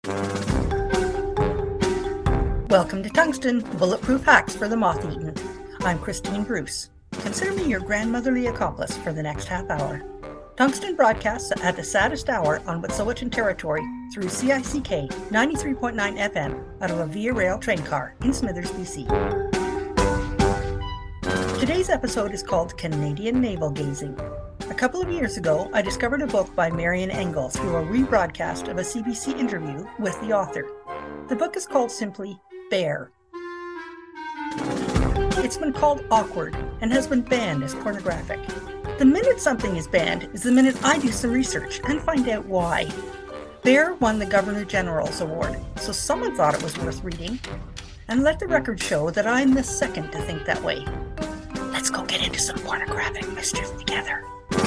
Welcome to Tungsten, Bulletproof Hacks for the Moth-Eaten. I'm Christine Bruce. Consider me your grandmotherly accomplice for the next half hour. Tungsten broadcasts at the saddest hour on Wet'suwet'en territory through CICK 93.9 FM out of a Via Rail train car in Smithers, BC. Today's episode is called Canadian Navel Gazing. A couple of years ago, I discovered a book by Marian Engels through a rebroadcast of a CBC interview with the author. The book is called simply Bear. It's been called awkward and has been banned as pornographic. The minute something is banned is the minute I do some research and find out why. Bear won the Governor General's Award, so someone thought it was worth reading. And let the record show that I'm the second to think that way. Let's go get into some pornographic mischief together.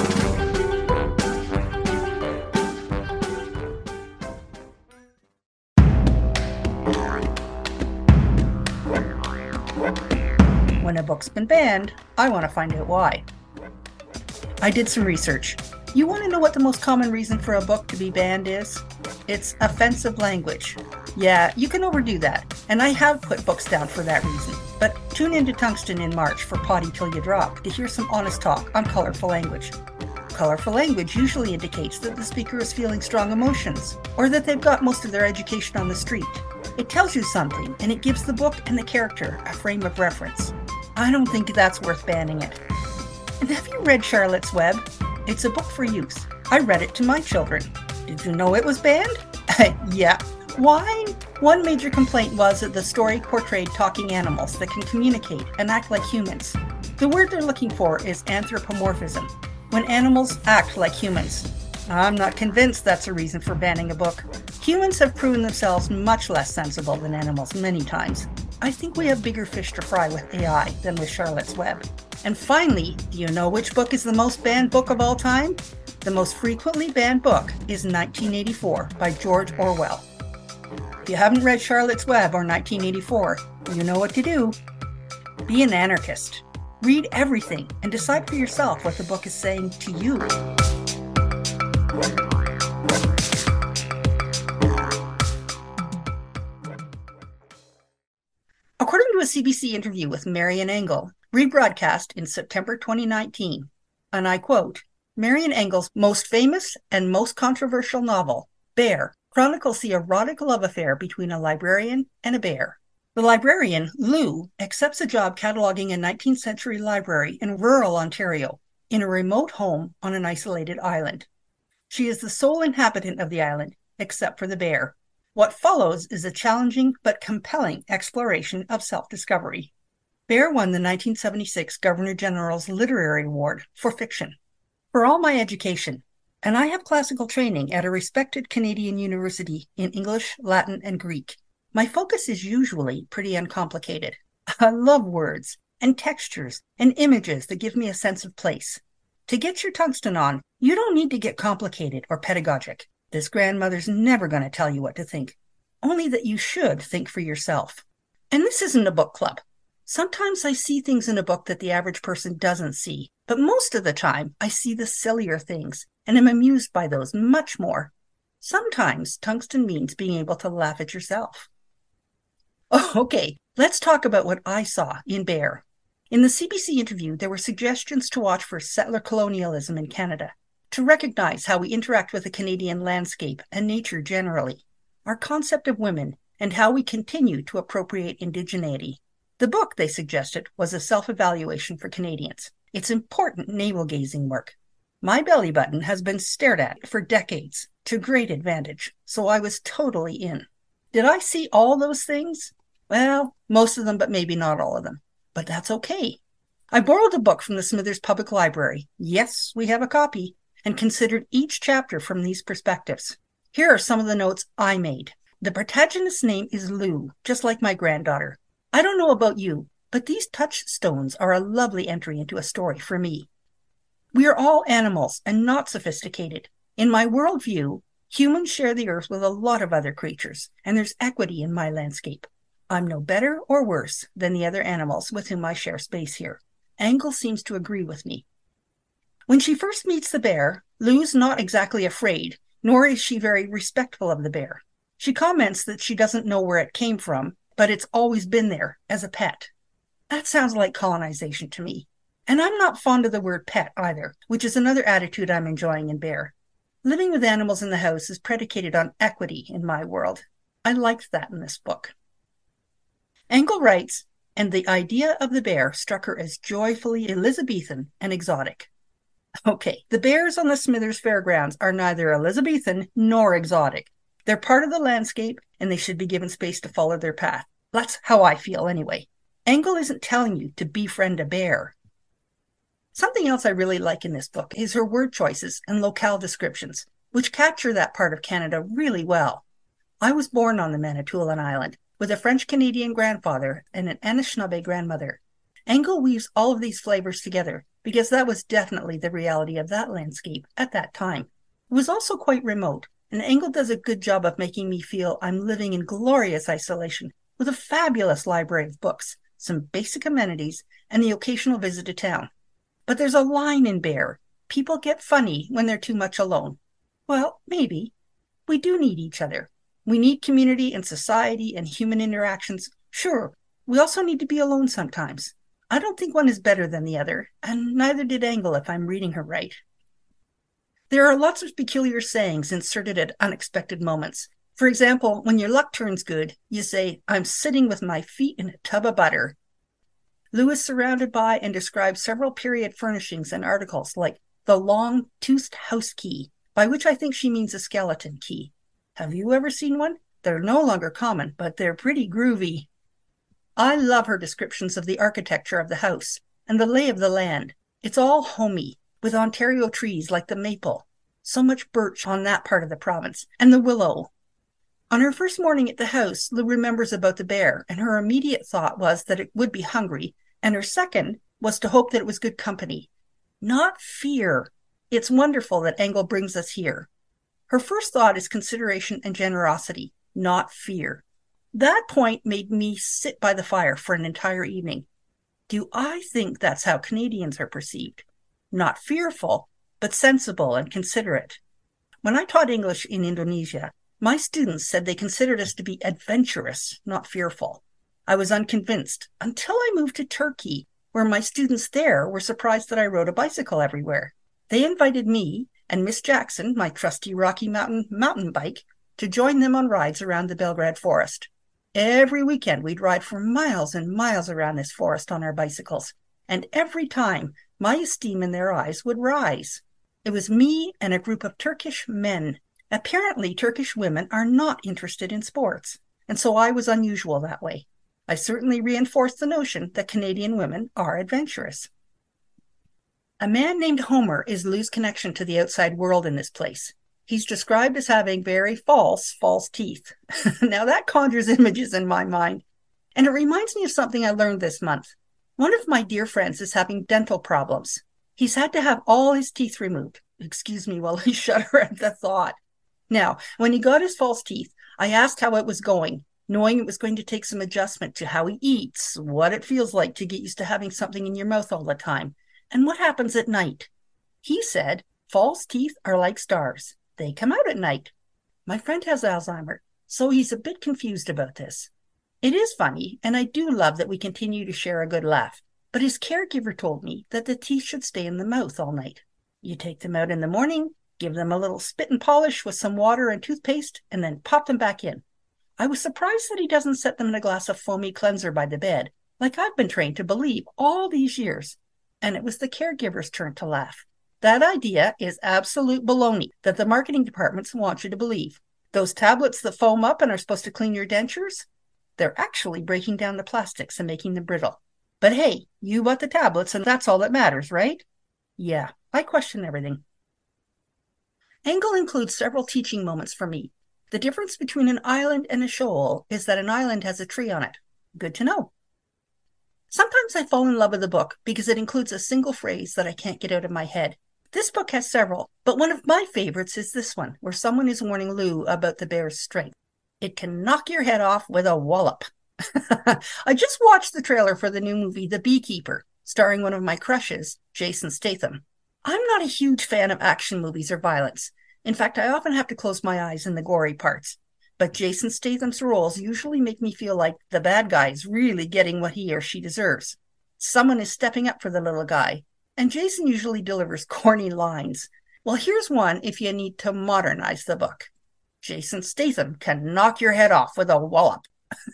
When a book's been banned, I want to find out why. I did some research. You want to know what the most common reason for a book to be banned is? It's offensive language. Yeah, you can overdo that, and I have put books down for that reason. But tune into Tungsten in March for Potty Till You Drop to hear some honest talk on colorful language. Colorful language usually indicates that the speaker is feeling strong emotions, or that they've got most of their education on the street. It tells you something, and it gives the book and the character a frame of reference. I don't think that's worth banning it. And have you read Charlotte's Web? It's a book for youth. I read it to my children. Did you know it was banned? Yeah. Why? One major complaint was that the story portrayed talking animals that can communicate and act like humans. The word they're looking for is anthropomorphism, when animals act like humans. I'm not convinced that's a reason for banning a book. Humans have proven themselves much less sensible than animals many times. I think we have bigger fish to fry with AI than with Charlotte's Web. And finally, do you know which book is the most banned book of all time? The most frequently banned book is 1984 by George Orwell. If you haven't read Charlotte's Web or 1984, you know what to do. Be an anarchist. Read everything and decide for yourself what the book is saying to you. According to a CBC interview with Marian Engel, rebroadcast in September 2019, and I quote, Marian Engel's most famous and most controversial novel, Bear, chronicles the erotic love affair between a librarian and a bear. The librarian, Lou, accepts a job cataloging a 19th century library in rural Ontario, in a remote home on an isolated island. She is the sole inhabitant of the island, except for the bear. What follows is a challenging but compelling exploration of self-discovery. Bear won the 1976 Governor General's Literary Award for fiction. For all my education, and I have classical training at a respected Canadian university in English, Latin, and Greek, my focus is usually pretty uncomplicated. I love words and textures and images that give me a sense of place. To get your tungsten on, you don't need to get complicated or pedagogic. This grandmother's never going to tell you what to think, only that you should think for yourself. And this isn't a book club. Sometimes I see things in a book that the average person doesn't see, but most of the time I see the sillier things and am amused by those much more. Sometimes tungsten means being able to laugh at yourself. Okay, let's talk about what I saw in Bear. In the CBC interview, there were suggestions to watch for settler colonialism in Canada, to recognize how we interact with the Canadian landscape and nature generally, our concept of women, and how we continue to appropriate indigeneity. The book, they suggested, was a self-evaluation for Canadians. It's important navel-gazing work. My belly button has been stared at for decades, to great advantage, so I was totally in. Did I see all those things? Well, most of them, but maybe not all of them. But that's okay. I borrowed a book from the Smithers Public Library. Yes, we have a copy, and considered each chapter from these perspectives. Here are some of the notes I made. The protagonist's name is Lou, just like my granddaughter. I don't know about you, but these touchstones are a lovely entry into a story for me. We are all animals and not sophisticated. In my worldview, humans share the earth with a lot of other creatures, and there's equity in my landscape. I'm no better or worse than the other animals with whom I share space here. Engels seems to agree with me. When she first meets the bear, Lou's not exactly afraid, nor is she very respectful of the bear. She comments that she doesn't know where it came from, but it's always been there as a pet. That sounds like colonization to me. And I'm not fond of the word pet either, which is another attitude I'm enjoying in Bear. Living with animals in the house is predicated on equity in my world. I liked that in this book. Engel writes, and the idea of the bear struck her as joyfully Elizabethan and exotic. Okay, the bears on the Smithers Fairgrounds are neither Elizabethan nor exotic. They're part of the landscape, and they should be given space to follow their path. That's how I feel anyway. Engel isn't telling you to befriend a bear. Something else I really like in this book is her word choices and locale descriptions, which capture that part of Canada really well. I was born on the Manitoulin Island with a French-Canadian grandfather and an Anishinaabe grandmother. Engel weaves all of these flavors together because that was definitely the reality of that landscape at that time. It was also quite remote, and Engel does a good job of making me feel I'm living in glorious isolation with a fabulous library of books, some basic amenities, and the occasional visit to town. But there's a line in Bear. People get funny when they're too much alone. Well, maybe. We do need each other. We need community and society and human interactions. Sure, we also need to be alone sometimes. I don't think one is better than the other, and neither did Engel if I'm reading her right. There are lots of peculiar sayings inserted at unexpected moments. For example, when your luck turns good, you say, I'm sitting with my feet in a tub of butter. Lou is surrounded by and describes several period furnishings and articles like the long-toothed house key, by which I think she means a skeleton key. Have you ever seen one? They're no longer common, but they're pretty groovy. I love her descriptions of the architecture of the house and the lay of the land. It's all homey, with Ontario trees like the maple, so much birch on that part of the province, and the willow. On her first morning at the house, Lou remembers about the bear, and her immediate thought was that it would be hungry, and her second was to hope that it was good company. Not fear. It's wonderful that Engel brings us here. Her first thought is consideration and generosity, not fear. That point made me sit by the fire for an entire evening. Do I think that's how Canadians are perceived? Not fearful, but sensible and considerate. When I taught English in Indonesia, my students said they considered us to be adventurous, not fearful. I was unconvinced until I moved to Turkey, where my students there were surprised that I rode a bicycle everywhere. They invited me and Miss Jackson, my trusty Rocky Mountain mountain bike, to join them on rides around the Belgrade Forest. Every weekend we'd ride for miles and miles around this forest on our bicycles, and every time my esteem in their eyes would rise. It was me and a group of Turkish men. Apparently, Turkish women are not interested in sports, and so I was unusual that way. I certainly reinforced the notion that Canadian women are adventurous. A man named Homer is Lou's connection to the outside world in this place. He's described as having very false teeth. Now that conjures images in my mind, and it reminds me of something I learned this month. One of my dear friends is having dental problems. He's had to have all his teeth removed. Excuse me while I shudder at the thought. Now, when he got his false teeth, I asked how it was going, knowing it was going to take some adjustment to how he eats, what it feels like to get used to having something in your mouth all the time, and what happens at night. He said, false teeth are like stars. They come out at night. My friend has Alzheimer's, so he's a bit confused about this. It is funny, and I do love that we continue to share a good laugh, but his caregiver told me that the teeth should stay in the mouth all night. You take them out in the morning, give them a little spit and polish with some water and toothpaste, and then pop them back in. I was surprised that he doesn't set them in a glass of foamy cleanser by the bed, like I've been trained to believe all these years. And it was the caregiver's turn to laugh. That idea is absolute baloney that the marketing departments want you to believe. Those tablets that foam up and are supposed to clean your dentures, they're actually breaking down the plastics and making them brittle. But hey, you bought the tablets and that's all that matters, right? Yeah, I question everything. Engel includes several teaching moments for me. The difference between an island and a shoal is that an island has a tree on it. Good to know. Sometimes I fall in love with a book because it includes a single phrase that I can't get out of my head. This book has several, but one of my favorites is this one, where someone is warning Lou about the bear's strength. It can knock your head off with a wallop. I just watched the trailer for the new movie, The Beekeeper, starring one of my crushes, Jason Statham. I'm not a huge fan of action movies or violence. In fact, I often have to close my eyes in the gory parts. but Jason Statham's roles usually make me feel like the bad guy's really getting what he or she deserves. Someone is stepping up for the little guy, and Jason usually delivers corny lines. Well, here's one if you need to modernize the book. Jason Statham can knock your head off with a wallop.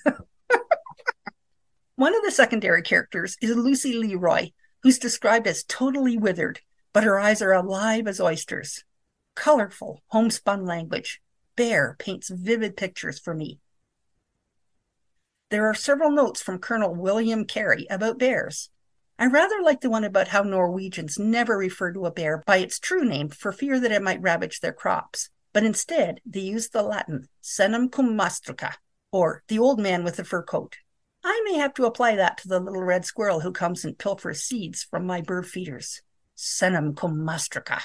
One of the secondary characters is Lucy Leroy, who's described as totally withered, but her eyes are alive as oysters. Colorful, homespun language. Bear paints vivid pictures for me. There are several notes from Colonel William Carey about bears. I rather like the one about how Norwegians never refer to a bear by its true name for fear that it might ravage their crops, but instead they use the Latin senum cum mastruca, or the old man with the fur coat. I may have to apply that to the little red squirrel who comes and pilfers seeds from my bird feeders. Senum cum mastruca.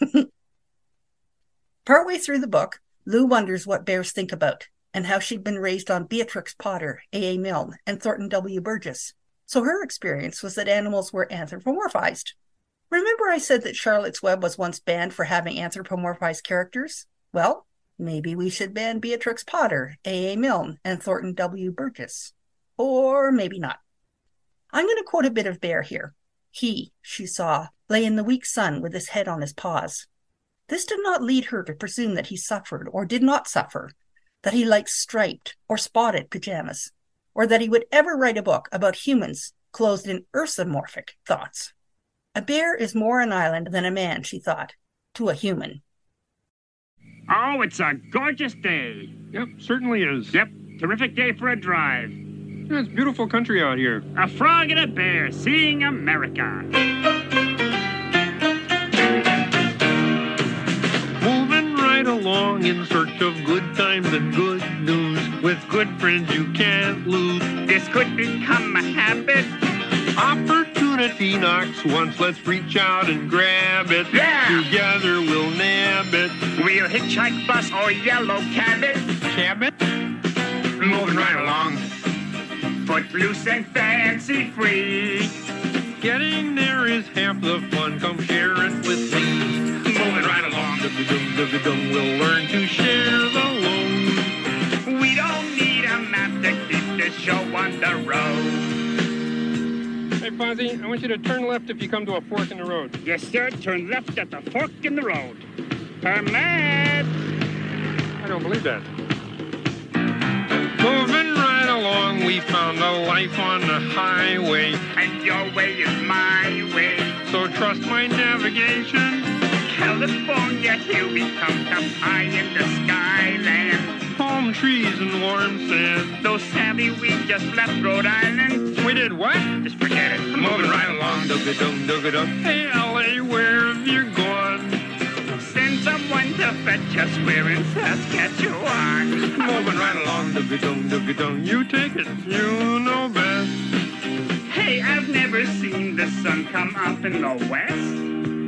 Partway through the book, Lou wonders what bears think about and how she'd been raised on Beatrix Potter, A.A. Milne, and Thornton W. Burgess. So her experience was that animals were anthropomorphized. Remember I said that Charlotte's Web was once banned for having anthropomorphized characters? Well, maybe we should ban Beatrix Potter, A.A. Milne, and Thornton W. Burgess. Or maybe not. I'm going to quote a bit of Bear here. He, she saw, lay in the weak sun with his head on his paws. This did not lead her to presume that he suffered or did not suffer, that he liked striped or spotted pajamas, or that he would ever write a book about humans clothed in earthomorphic thoughts. A bear is more an island than a man, she thought, to a human. Oh, it's a gorgeous day. Yep, certainly is. Yep, terrific day for a drive. Yeah, it's beautiful country out here. A frog and a bear seeing America. Moving right along in search of good times and good news. With good friends you can't lose. This could become a habit. Opportunity knocks once, let's reach out and grab it. Yeah! Together we'll nab it. We'll hitchhike, bus, or yellow cabin. Cabin? Moving right along. Footloose and fancy free. Getting there is half the fun, come share it with me. Moving right along. Dug-a-dum, we'll learn to share the load. We don't need a map to keep this show on the road. Hey, Fozzie, I want you to turn left if you come to a fork in the road. Yes, sir. Turn left at the fork in the road. Permit. I don't believe that. Moving right along, we found a life on the highway. And your way is my way. So trust my navigation. California, here we come up high in the skyland. Palm trees and warm sand. So savvy, we just left Rhode Island. We did what? Just forget it. Moving right along. Dug-a-dum. Hey, L.A., where have you gone? Send someone to fetch us. We're in Saskatchewan. Moving right along. Dug-a-dum. You take it. You know best. Hey, I've never seen the sun come up in the west.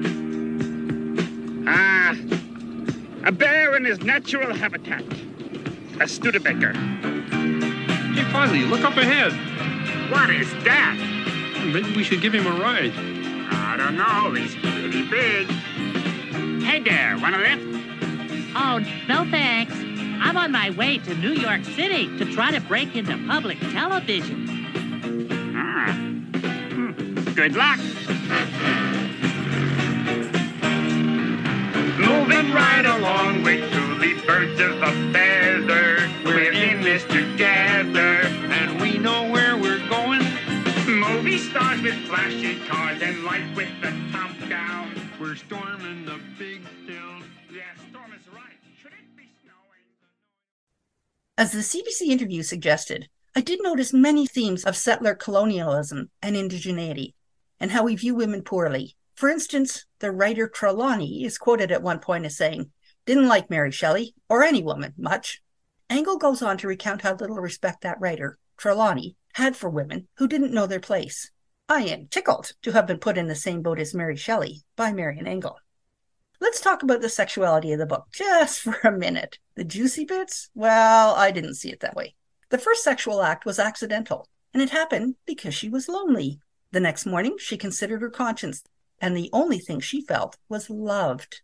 A bear in his natural habitat. A Studebaker. Hey, Fozzie, look up ahead. What is that? Maybe we should give him a ride. I don't know. He's pretty big. Hey there, want a lift? Oh, no thanks. I'm on my way to New York City to try to break into public television. Good luck. Moving right along, we're truly birds of a feather. We're in this together, And we know where we're going. movie stars with flashy cars and lights with the top down. We're storming the big town. Yeah, storm is right. Should it be snowing? As the CBC interview suggested, I did notice many themes of settler colonialism and indigeneity, and how we view women poorly. For instance, the writer Trelawney is quoted at one point as saying, "Didn't like Mary Shelley, or any woman, much." Engel goes on to recount how little respect that writer, Trelawney, had for women who didn't know their place. I am tickled to have been put in the same boat as Mary Shelley by Marian Engel. Let's talk about the sexuality of the book just for a minute. The juicy bits? Well, I didn't see it that way. The first sexual act was accidental, and it happened because she was lonely. The next morning, she considered her conscience, and the only thing she felt was loved.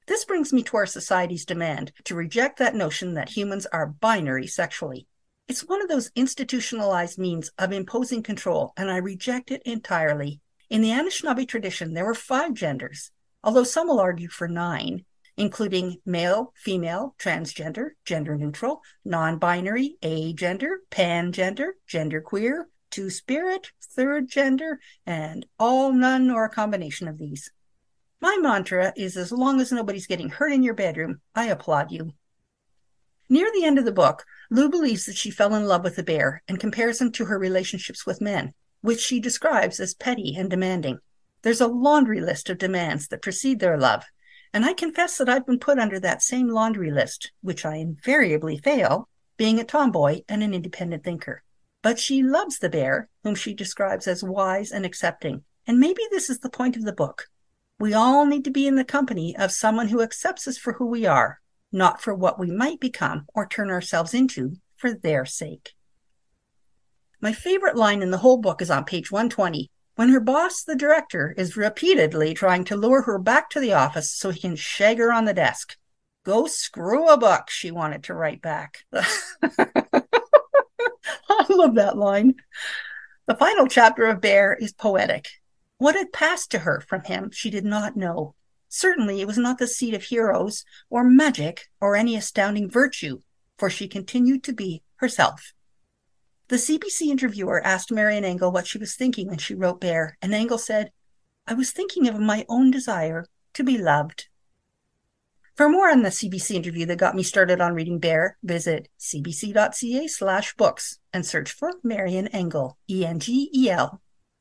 This brings me to our society's demand to reject that notion that humans are binary sexually. It's one of those institutionalized means of imposing control, and I reject it entirely. In the Anishinaabe tradition, there were 5 genders, although some will argue for 9, including male, female, transgender, gender neutral, non-binary, agender, pangender, genderqueer, two-spirit, third gender, and all, none, or a combination of these. My mantra is, as long as nobody's getting hurt in your bedroom, I applaud you. Near the end of the book, Lou believes that she fell in love with the bear and compares him to her relationships with men, which she describes as petty and demanding. There's a laundry list of demands that precede their love, and I confess that I've been put under that same laundry list, which I invariably fail, being a tomboy and an independent thinker. But she loves the bear, whom she describes as wise and accepting, and maybe this is the point of the book. We all need to be in the company of someone who accepts us for who we are, not for what we might become or turn ourselves into for their sake. My favorite line in the whole book is on page 120, when her boss, the director, is repeatedly trying to lure her back to the office so he can shag her on the desk. Go screw a buck, she wanted to write back. I love that line. The final chapter of Bear is poetic. What had passed to her from him she did not know. Certainly it was not the seed of heroes or magic or any astounding virtue, for she continued to be herself. The CBC interviewer asked Marian Engel what she was thinking when she wrote Bear, and Engel said, "I was thinking of my own desire to be loved." For more on the CBC interview that got me started on reading Bear, visit cbc.ca/books and search for Marian Engel, Engel.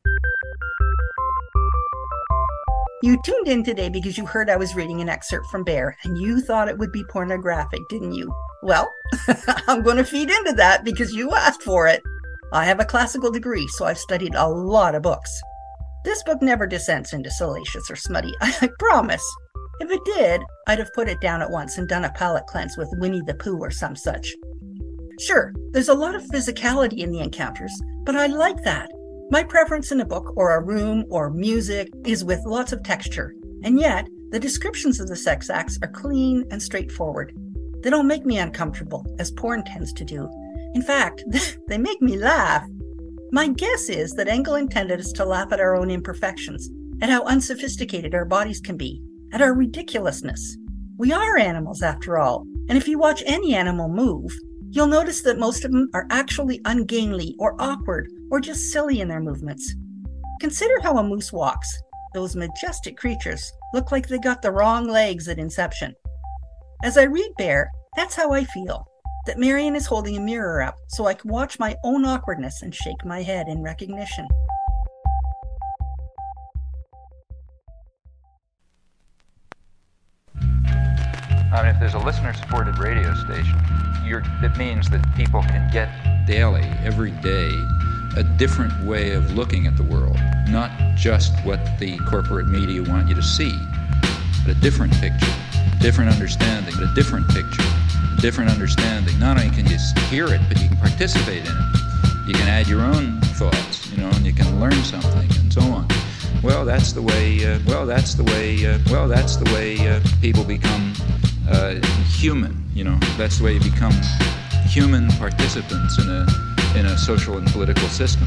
You tuned in today because you heard I was reading an excerpt from Bear, and you thought it would be pornographic, didn't you? Well, I'm going to feed into that because you asked for it. I have a classical degree, so I've studied a lot of books. This book never descends into salacious or smutty, I promise. If it did, I'd have put it down at once and done a palate cleanse with Winnie the Pooh or some such. Sure, there's a lot of physicality in the encounters, but I like that. My preference in a book or a room or music is with lots of texture, and yet the descriptions of the sex acts are clean and straightforward. They don't make me uncomfortable, as porn tends to do. In fact, they make me laugh. My guess is that Engel intended us to laugh at our own imperfections, at how unsophisticated our bodies can be, at our ridiculousness. We are animals, after all, and if you watch any animal move, you'll notice that most of them are actually ungainly or awkward or just silly in their movements. Consider how a moose walks. Those majestic creatures look like they got the wrong legs at inception. As I read Bear, that's how I feel, that Marian is holding a mirror up so I can watch my own awkwardness and shake my head in recognition. If there's a listener-supported radio station, it means that people can get daily, every day, a different way of looking at the world, not just what the corporate media want you to see, but a different picture, different understanding, but a different picture, a different understanding. Not only can you hear it, but you can participate in it. You can add your own thoughts, and you can learn something, and so on. Well, that's the way. People become human. That's the way you become human participants in a social and political system.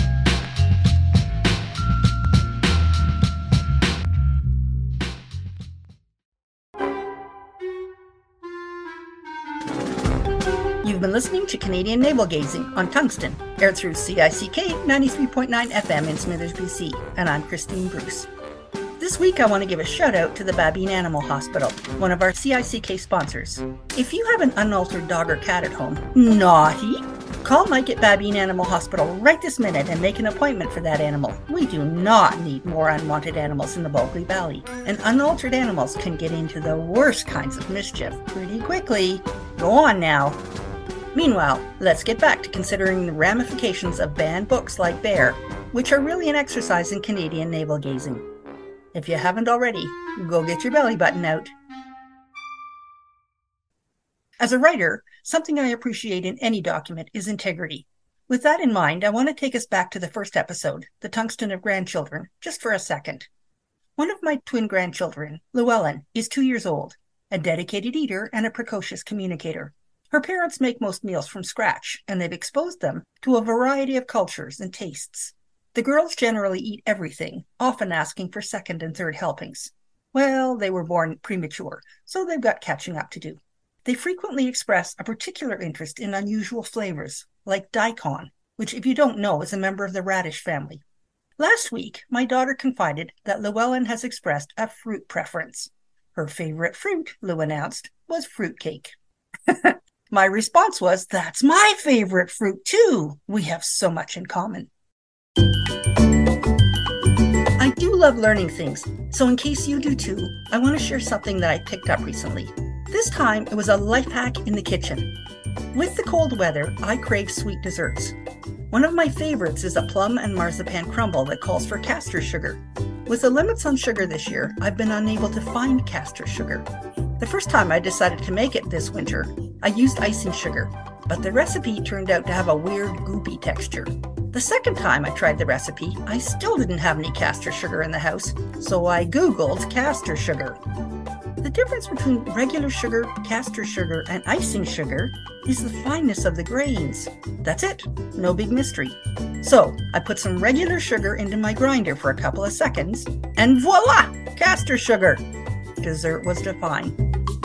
You've been listening to Canadian Navel Gazing on Tungsten, aired through CICK 93.9 FM in Smithers, BC, and I'm Christine Bruce. This week I want to give a shout out to the Babine Animal Hospital, one of our CICK sponsors. If you have an unaltered dog or cat at home, naughty, call Mike at Babine Animal Hospital right this minute and make an appointment for that animal. We do not need more unwanted animals in the Bulkley Valley, and unaltered animals can get into the worst kinds of mischief pretty quickly. Go on now. Meanwhile, let's get back to considering the ramifications of banned books like Bear, which are really an exercise in Canadian navel gazing. If you haven't already, go get your belly button out. As a writer, something I appreciate in any document is integrity. With that in mind, I want to take us back to the first episode, The Tungsten of Grandchildren, just for a second. One of my twin grandchildren, Llewellyn, is 2 years old, a dedicated eater and a precocious communicator. Her parents make most meals from scratch, and they've exposed them to a variety of cultures and tastes. The girls generally eat everything, often asking for second and third helpings. Well, they were born premature, so they've got catching up to do. They frequently express a particular interest in unusual flavors, like daikon, which, if you don't know, is a member of the radish family. Last week, my daughter confided that Llewellyn has expressed a fruit preference. Her favorite fruit, Lou announced, was fruitcake. My response was, "That's my favorite fruit too. We have so much in common." I do love learning things, so in case you do too, I want to share something that I picked up recently. This time, it was a life hack in the kitchen. With the cold weather, I crave sweet desserts. One of my favorites is a plum and marzipan crumble that calls for castor sugar. With the limits on sugar this year, I've been unable to find castor sugar. The first time I decided to make it this winter, I used icing sugar, but the recipe turned out to have a weird goopy texture. The second time I tried the recipe, I still didn't have any castor sugar in the house, so I Googled castor sugar. The difference between regular sugar, castor sugar, and icing sugar is the fineness of the grains. That's it. No big mystery. So I put some regular sugar into my grinder for a couple of seconds, and voila! Castor sugar! Dessert was divine.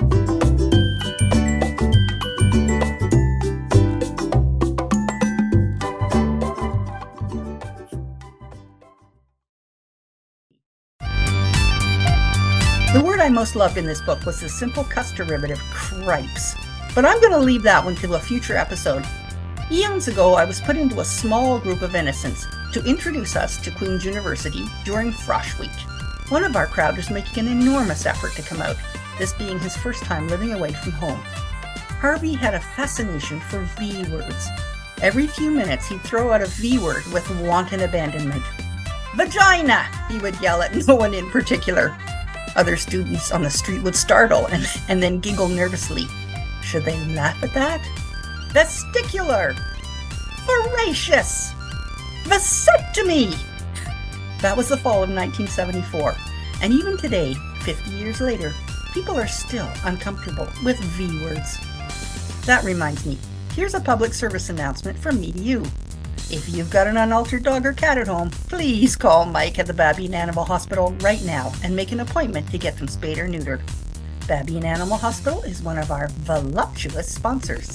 The word I most loved in this book was the simple cuss derivative, cripes. But I'm going to leave that one to a future episode. Eons ago, I was put into a small group of innocents to introduce us to Queen's University during Frosh Week. One of our crowd was making an enormous effort to come out, this being his first time living away from home. Harvey had a fascination for V words. Every few minutes, he'd throw out a V word with wanton abandonment. "Vagina!" he would yell at no one in particular. Other students on the street would startle and then giggle nervously. Should they laugh at that? Vesticular! Voracious! Vasectomy! That was the fall of 1974, and even today, 50 years later, people are still uncomfortable with V words. That reminds me, here's a public service announcement from me to you. If you've got an unaltered dog or cat at home, please call Mike at the Babine Animal Hospital right now and make an appointment to get them spayed or neutered. Babine Animal Hospital is one of our voluptuous sponsors.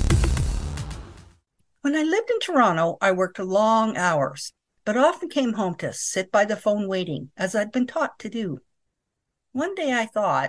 When I lived in Toronto, I worked long hours, but often came home to sit by the phone waiting, as I'd been taught to do. One day I thought,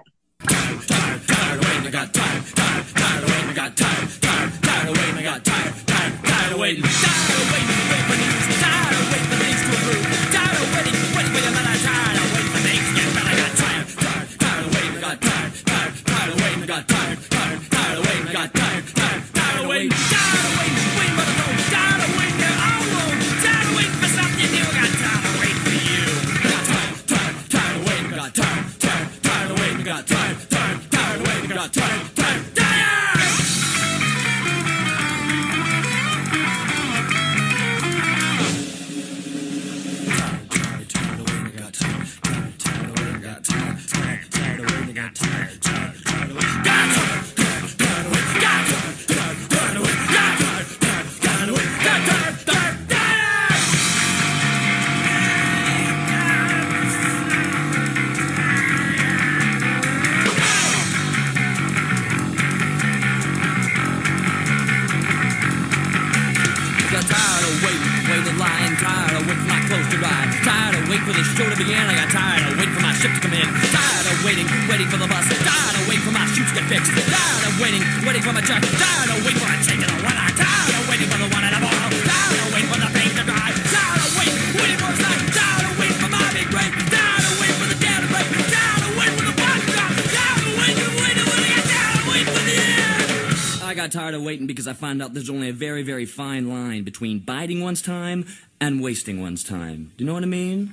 tired of waiting because I found out there's only a very, very fine line between biding one's time and wasting one's time. Do you know what I mean?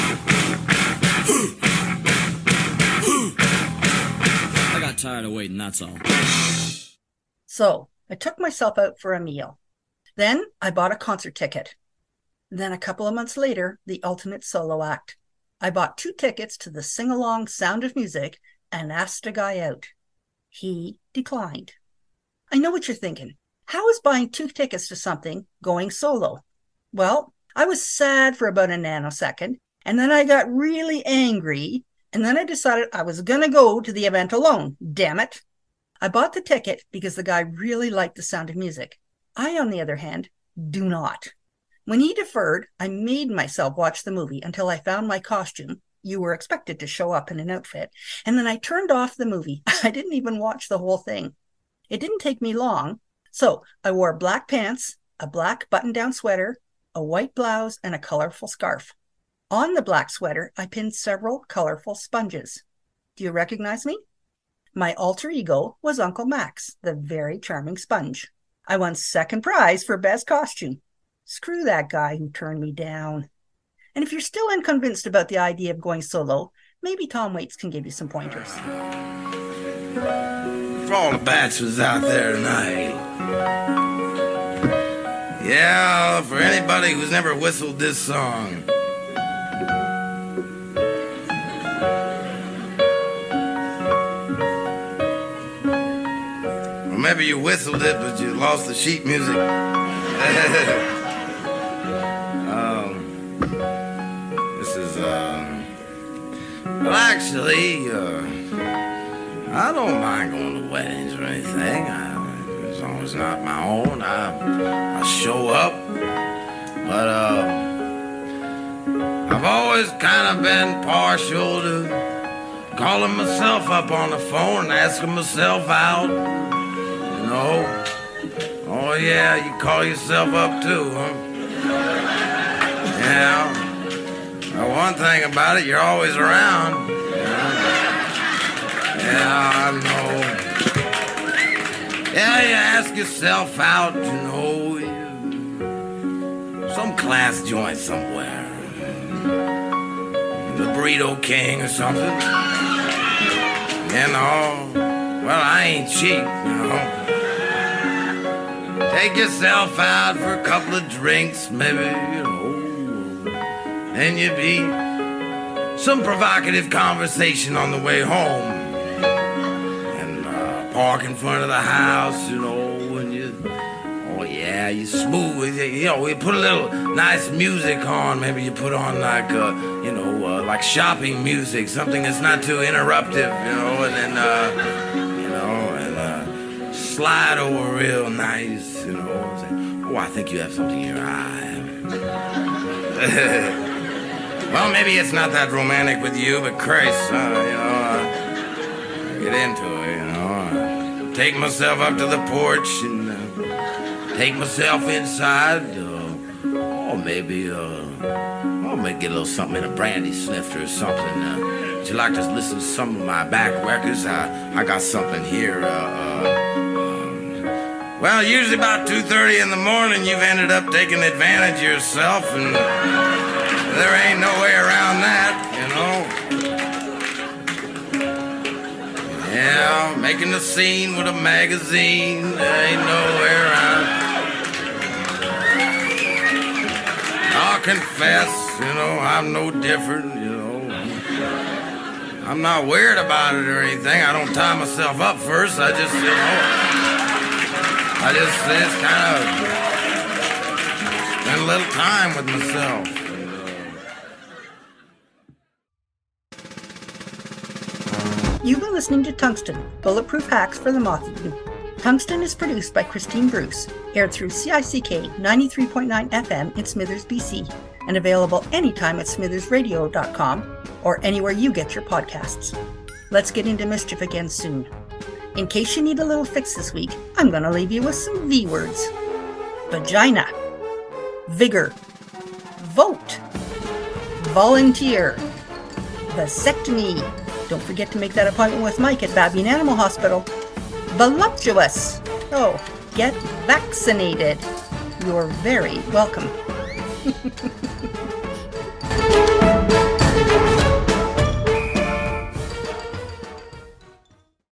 I got tired of waiting, that's all. So I took myself out for a meal. Then I bought a concert ticket. Then a couple of months later, the ultimate solo act. I bought 2 tickets to the sing-along Sound of Music and asked a guy out. He declined. I know what you're thinking. How is buying 2 tickets to something going solo? Well, I was sad for about a nanosecond, and then I got really angry, and then I decided I was going to go to the event alone. Damn it. I bought the ticket because the guy really liked the Sound of Music. I, on the other hand, do not. When he deferred, I made myself watch the movie until I found my costume. You were expected to show up in an outfit. And then I turned off the movie. I didn't even watch the whole thing. It didn't take me long. So I wore black pants, a black button-down sweater, a white blouse, and a colorful scarf. On the black sweater, I pinned several colorful sponges. Do you recognize me? My alter ego was Uncle Max, the very charming sponge. I won second prize for best costume. Screw that guy who turned me down. And if you're still unconvinced about the idea of going solo, maybe Tom Waits can give you some pointers. For all the bachelors out there tonight. Yeah, for anybody who's never whistled this song. Or maybe you whistled it, but you lost the sheet music. Well, actually, I don't mind going to weddings or anything. As long as it's not my own, I show up. But I've always kind of been partial to calling myself up on the phone and asking myself out. You know? Oh yeah, you call yourself up too, huh? Yeah. Well, one thing about it, you're always around. Yeah, I know. Yeah, you ask yourself out, you know, some class joint somewhere. The Burrito King or something. You know, well, I ain't cheap, you know. Take yourself out for a couple of drinks, maybe, you know. And you be some provocative conversation on the way home. And park in front of the house, you know, and you, oh yeah, you smooth, you know, you put a little nice music on. Maybe you put on like, you know, like shopping music, something that's not too interruptive, you know, and then, you know, and slide over real nice, you know. Say, oh, I think you have something in your eye. Well, maybe it's not that romantic with you, but Christ, you know, get into it, you know. Take myself up to the porch and take myself inside. Or maybe get a little something in a brandy snifter or something. Would you like to listen to some of my back records? I got something here. Well, usually about 2:30 in the morning, you've ended up taking advantage of yourself, and there ain't no way around that, you know. Yeah, making a scene with a magazine, there ain't no way around. I'll confess, you know, I'm no different, you know. I'm not weird about it or anything. I don't tie myself up first. I just, you know, just kind of spend a little time with myself. You've been listening to Tungsten, Bulletproof Hacks for the Moth Eaten. Tungsten is produced by Christine Bruce, aired through CICK 93.9 FM in Smithers, BC, and available anytime at smithersradio.com or anywhere you get your podcasts. Let's get into mischief again soon. In case you need a little fix this week, I'm going to leave you with some V words. Vagina. Vigor. Vote. Volunteer. Vasectomy. Don't forget to make that appointment with Mike at Babyan Animal Hospital. Voluptuous. Oh, get vaccinated. You're very welcome.